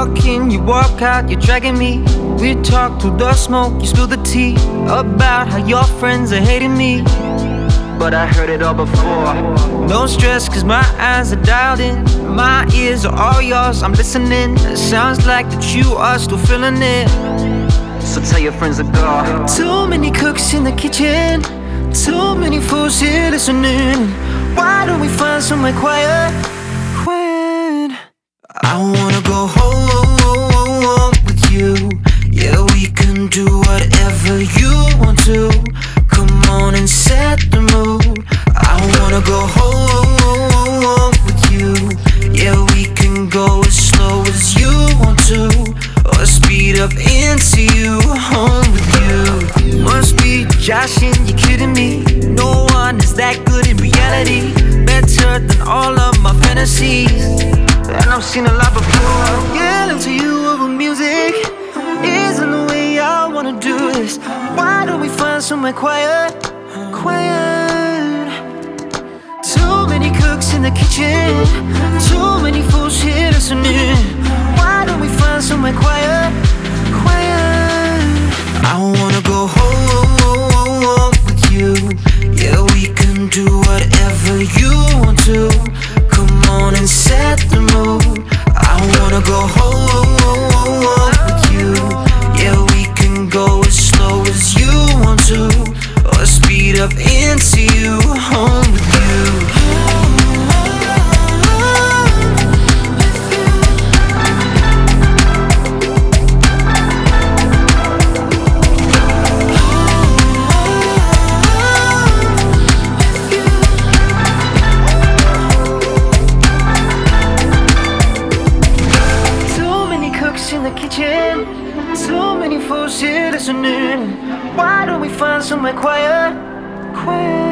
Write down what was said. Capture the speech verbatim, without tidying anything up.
walk in, you walk out, you're dragging me. We talk through the smoke, you spill the tea about how your friends are hating me. But I heard it all before. No stress, cause my eyes are dialed in. My ears are all yours, I'm listening. It sounds like that you are still feeling it. So tell your friends to go. Too many cooks in the kitchen, too many fools here listening. Why don't we find somewhere quiet? Quiet. I wanna go home with you. Yeah, we can do whatever you want to. Come on and set the mood. I wanna go home with you. Yeah, we can go as slow as you want to, or speed up into you, home with you. Must be joshing, you're kidding me. No one is that good in reality, better than all of my fantasies. And I've seen a lot before. Yelling to you over music isn't the way I wanna do this. Why don't we find somewhere quiet? Quiet. Too many cooks in the kitchen, too many fools here listening. Why don't we find somewhere quiet? Quiet. I wanna go home with you. Yeah, we can do whatever you want to. Come on and set the mood. I wanna go home with you. Yeah, we can go as slow as you want to, or speed up into you, home with you. In the kitchen, too many fools here listening. Why don't we find somewhere quiet? Quiet.